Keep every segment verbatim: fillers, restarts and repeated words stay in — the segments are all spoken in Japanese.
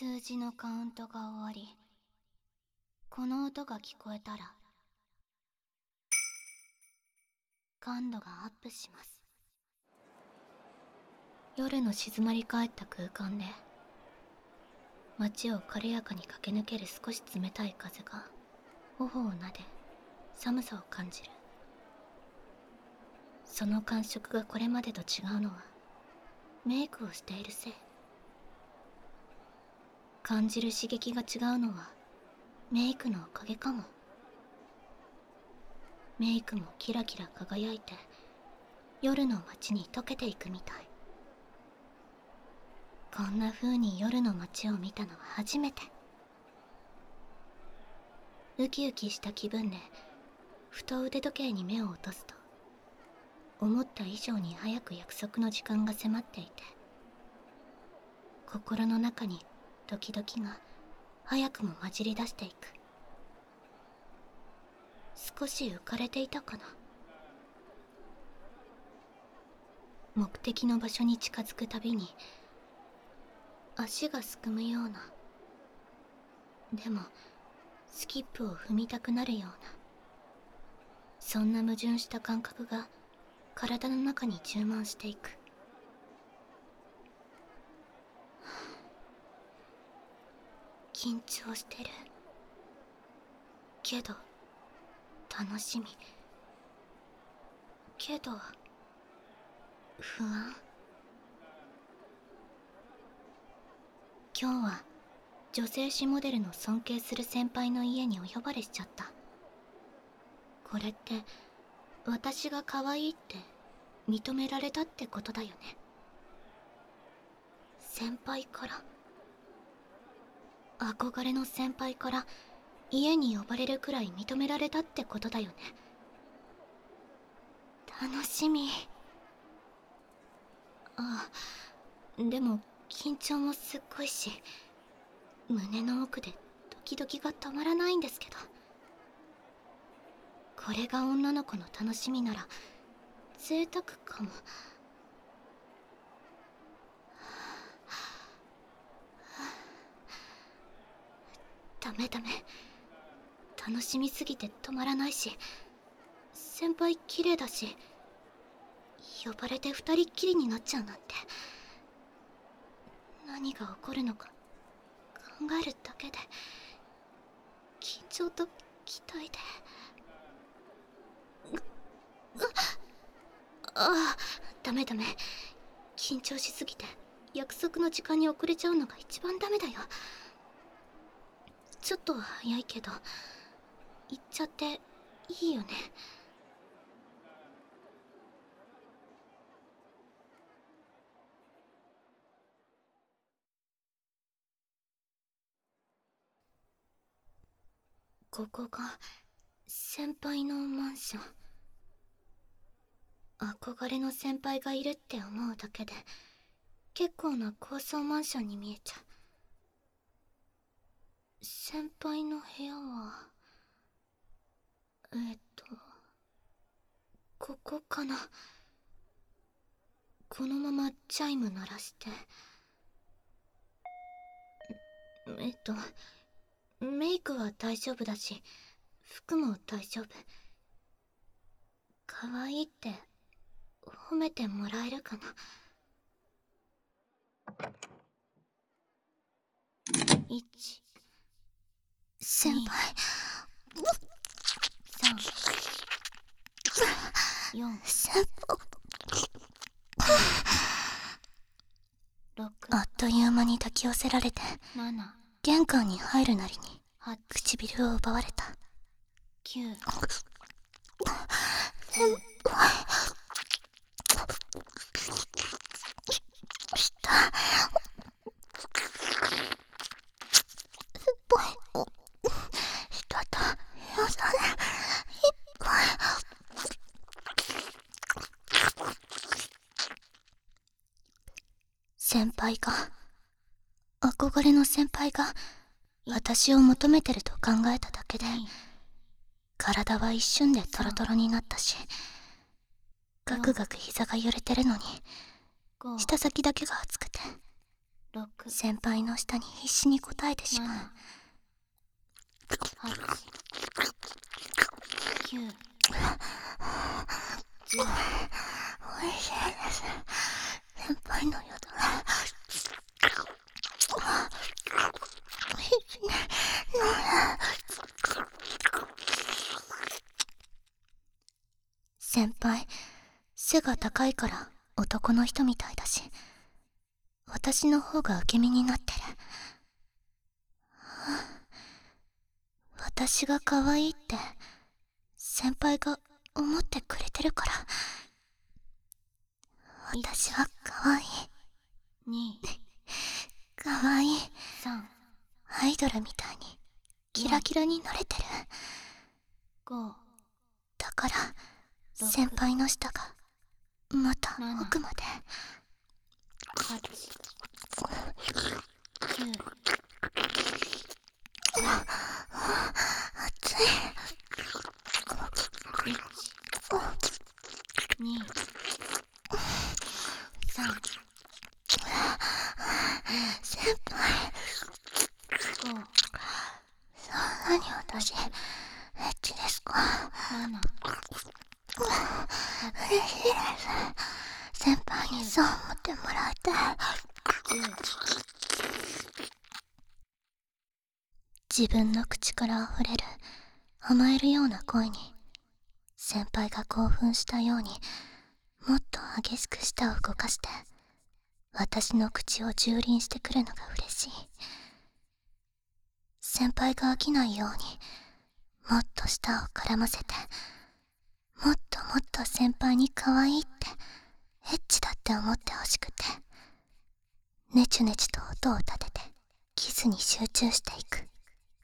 数字のカウントが終わり、この音が聞こえたら感度がアップします。夜の静まり返った空間で街を軽やかに駆け抜ける少し冷たい風が頬を撫で寒さを感じる。その感触がこれまでと違うのはメイクをしているせい。感じる刺激が違うのはメイクのおかげかも。メイクもキラキラ輝いて夜の街に溶けていくみたい。こんな風に夜の街を見たのは初めて。ウキウキした気分でふと腕時計に目を落とすと、思った以上に早く約束の時間が迫っていて、心の中にドキドキが早くも混じり出していく。少し浮かれていたかな。目的の場所に近づくたびに足がすくむような、でもスキップを踏みたくなるような、そんな矛盾した感覚が体の中に充満していく。緊張してるけど楽しみ、けど不安。今日は女性誌モデルの尊敬する先輩の家にお呼ばれしちゃった。これって私が可愛いって認められたってことだよね。先輩から、憧れの先輩から家に呼ばれるくらい認められたってことだよね。楽しみ。ああ、でも緊張もすっごいし、胸の奥でドキドキが止まらないんですけど。これが女の子の楽しみなら贅沢かも。ダメダメ、楽しみすぎて止まらないし、先輩綺麗だし、呼ばれて二人っきりになっちゃうなんて。何が起こるのか考えるだけで緊張と期待で。ああ、ダメダメ、緊張しすぎて約束の時間に遅れちゃうのが一番ダメだよ。ちょっと早いけど行っちゃっていいよね。ここが先輩のマンション。憧れの先輩がいるって思うだけで結構な高層マンションに見えちゃう。先輩の部屋はえっとここかな。このままチャイム鳴らして、えっとメイクは大丈夫だし服も大丈夫。可愛いって褒めてもらえるかな。いち先輩さんよん先輩ろく、あっという間に抱き寄せられてなな、玄関に入るなりに唇を奪われた。きゅう、先輩来た。先輩人とよさねいっぱい。先輩が、憧れの先輩が私を求めてると考えただけで体は一瞬でトロトロになったし、ガクガク膝が揺れてるのに舌先だけが熱くてろく、 先輩の下に必死に応えてしまう。 はち、きゅう、じゅう。 おいしいです。先輩のよだれ必死に飲む。先輩、背が高いから男の人みたいだし、私の方が受け身になってる。私が可愛いって先輩が思ってくれてるから、私は可愛い。 に、 可愛い。 さん、 アイドルみたいにキラキラになれてる。 ご、 だから先輩の舌がまた奥まで。 はち、きゅう、 熱い。 いち、に、さん、 先輩、 ご、 そんなに私エッチですか？ なな、 嬉しいです。先輩にそう思ってもらいたい。 じゅう。 自分の口から溢れる甘えるような声に先輩が興奮したように、もっと激しく舌を動かして私の口を蹂躙してくるのが嬉しい。先輩が飽きないようにもっと舌を絡ませて、もっともっと先輩に可愛いってエッチだって思ってほしくて、ネチュネチュと音を立ててキスに集中していく。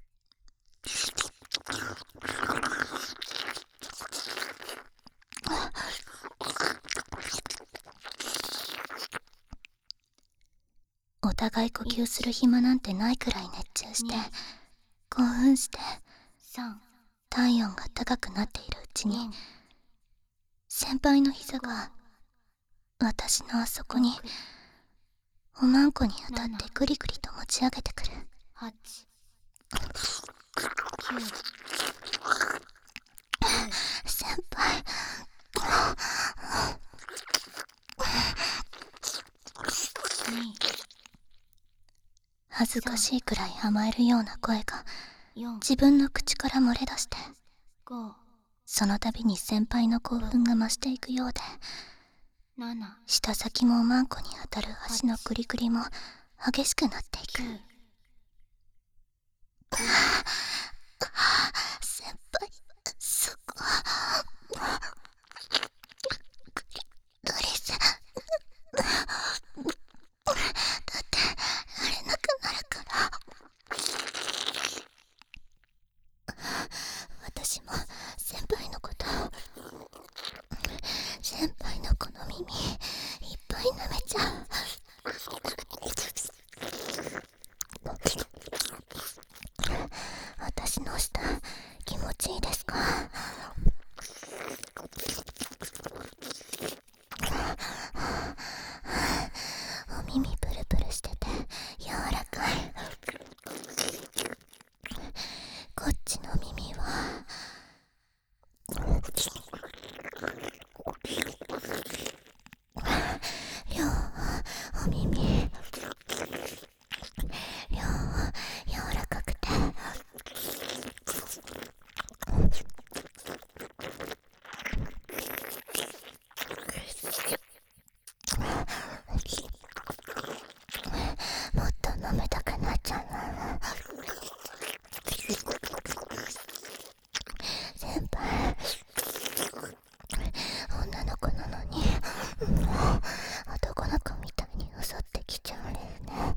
お互い呼吸する暇なんてないくらい熱中して興奮して、 さん、 体温が高くなっているうちに先輩の膝が私のあそこにおまんこに当たってグリグリと持ち上げてくる。 はち、きゅう、 先輩、 に、 恥ずかしいくらい甘えるような声がよん、 自分の口から漏れ出して、 ご、 その度に先輩の興奮が増していくようで、 なな、 舌先もおまんこに当たる足のグリグリも激しくなっていく。 きゅう、 先輩、そこドレスだってやれなくなるから。私も先輩のこと先輩のこの耳いっぱい舐めちゃう。私の舌気持ちいいですか？お耳プルプルしてて柔らかい。こっちの耳は両お耳両柔らかくてもっと飲めたくなっちゃうな。先輩、女の子なのに男の子みたいに襲ってきちゃうんですね。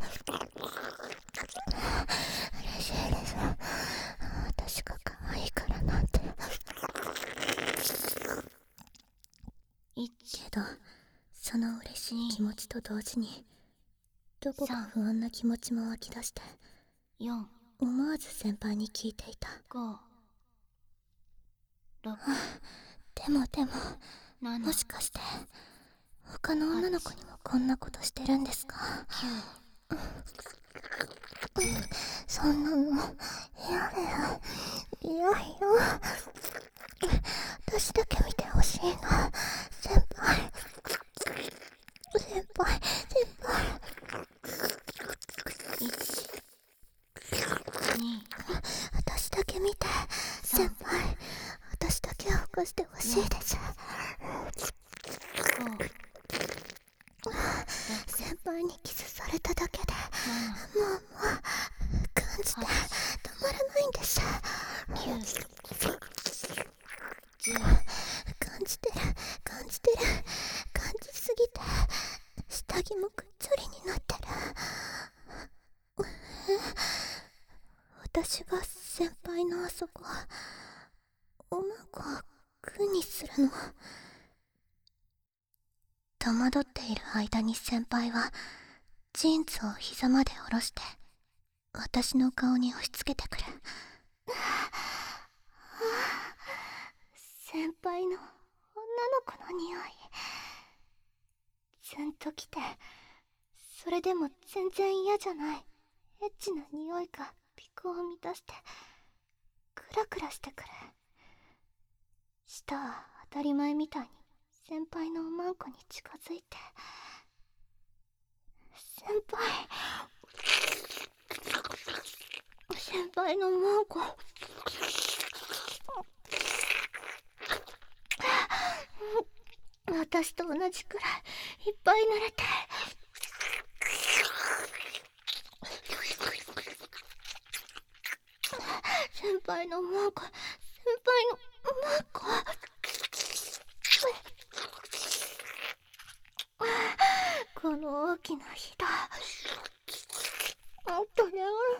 嬉しいです。私が可愛いからなんて。けどその嬉しい気持ちと同時にどこか不安な気持ちも湧き出して、 よん、 思わず先輩に聞いていた。 ご、ろく、 でもでもなな、 もしかして他の女の子にもこんなことしてるんですか？ そんなの嫌だよ。嫌よ。私だけ見てほしいの。先輩。先輩。先輩。 に私だけ見て。先輩。私だけを起こしてほしいです。先輩にキスされただけでもうもう感じて止まらないんです。感じてる感じてる感じすぎて下着もくっちょりになってる。私が先輩のあそこおまんこをグーにするの。戸惑っている間に先輩はジーンズを膝まで下ろして私の顔に押し付けてくる。先輩の女の子の匂い。ずんときてそれでも全然嫌じゃないエッチな匂いが鼻孔を満たしてクラクラしてくる。舌は当たり前みたいに先輩のおまんこに近づいて。先輩先輩のおまんこ私と同じくらいいっぱい濡れて。先輩のおまんこ先輩のおまんここの大きな火だ。あとね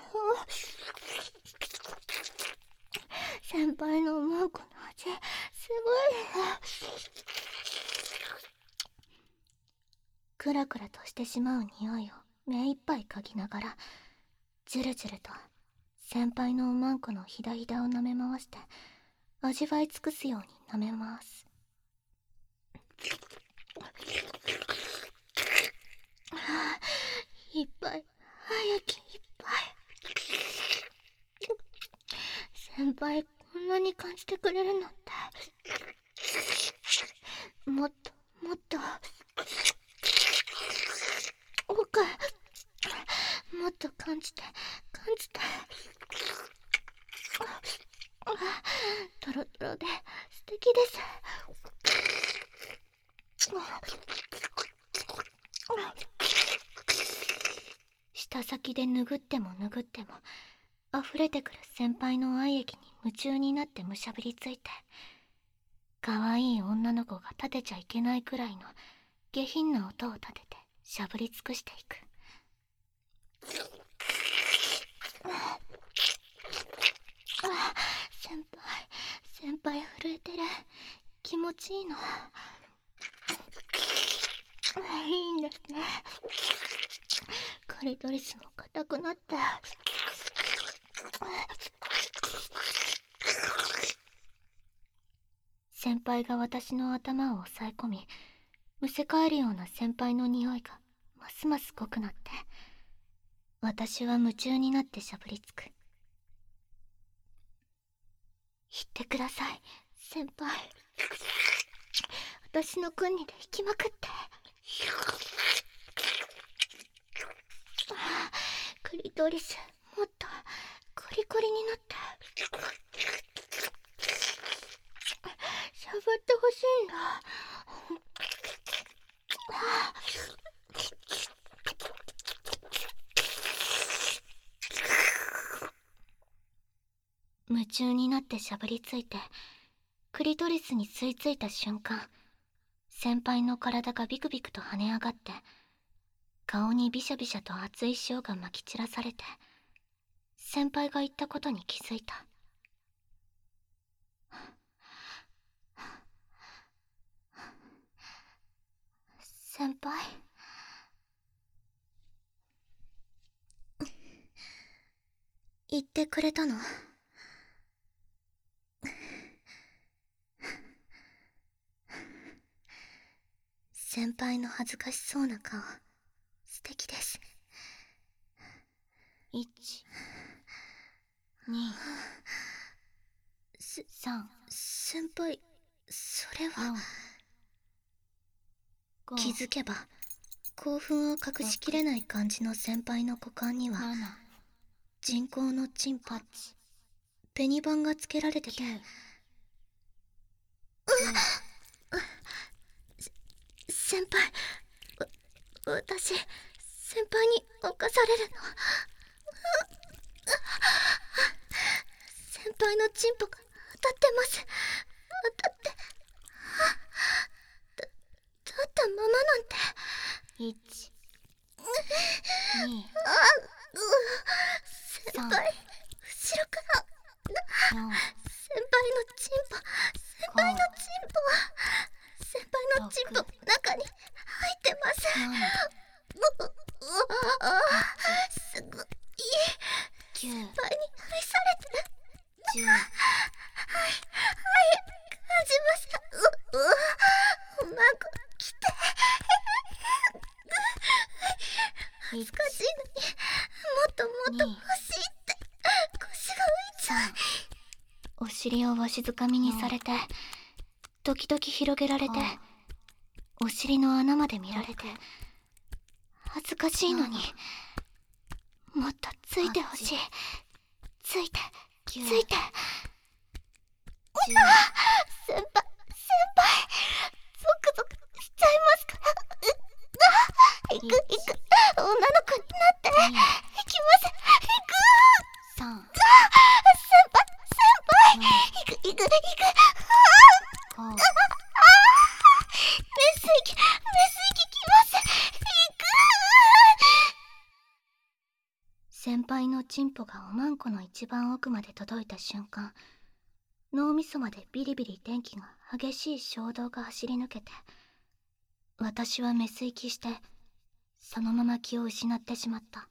先輩のおまんこの味すごいね。クラクラとしてしまう匂いを目いっぱい嗅ぎながらジュルジュルと先輩のおまんこのひだひだを舐め回して味わい尽くすように舐め回す。いっぱい早きいっぱい。先輩こんなに感じてくれるなんて。もっともっと奥もっと感じて感じて。トロトロで素敵です。舌先で拭っても拭っても溢れてくる先輩の愛液に夢中になってむしゃぶりついて、可愛い女の子が立てちゃいけないくらいの下品な音を立ててしゃぶり尽くしていく。先輩先輩震えてる。気持ちいいの。いいんですね。クリトリスも硬くなって。先輩が私の頭を押さえ込み、むせ返るような先輩の匂いがますます濃くなって、私は夢中になってしゃぶりつく。言ってください先輩。私の国で引きまくって。クリトリスもっとコリコリになって。しゃぶってほしいんだ。夢中になってしゃぶりついてクリトリスに吸い付いた瞬間、先輩の体がビクビクと跳ね上がって顔にビシャビシャと熱い塩がまき散らされて、先輩が言ったことに気づいた。先輩、言ってくれたの？先輩の恥ずかしそうな顔素敵です。 いち、に、 すさん、 先輩、それよん、 はご、 気づけば興奮を隠しきれない感じの先輩の股間にはなな、 人工のチンポはち、 ペニバンがつけられてて、 きゅう、 先輩、わ私先輩に侵されるの。先輩のチンポが当たってます。当たってだだったままなんて。 いち、に、 先輩、後ろからよん、 先輩のチンポ、先輩のチンポ先輩のチンポ中に入ってます。 なな、 ううわあ、すごい。 きゅう、 先輩に愛されてる。 じゅう、 はい、はい、感じました。う、うわ、おまんこ来て。恥ずかしいのに、もっともっと欲しいって。腰が浮いちゃう。 お尻をわしづかみにされて、時々広げられて、お尻の穴まで見られて、恥ずかしいのに、もっとついてほしい。ついて、ついて。先輩、先輩、ゾクゾクしちゃいますから。 行く、行く。女の子になって。行きます。行く。 さん、 先輩、先輩。行く、行く、行く。 ご、 メス息、メス息きます。行く。 先輩のチンポがおまんこの一番奥まで届いた瞬間、脳みそまでビリビリ電気が激しい衝動が走り抜けて、私はメス息してそのまま気を失ってしまった。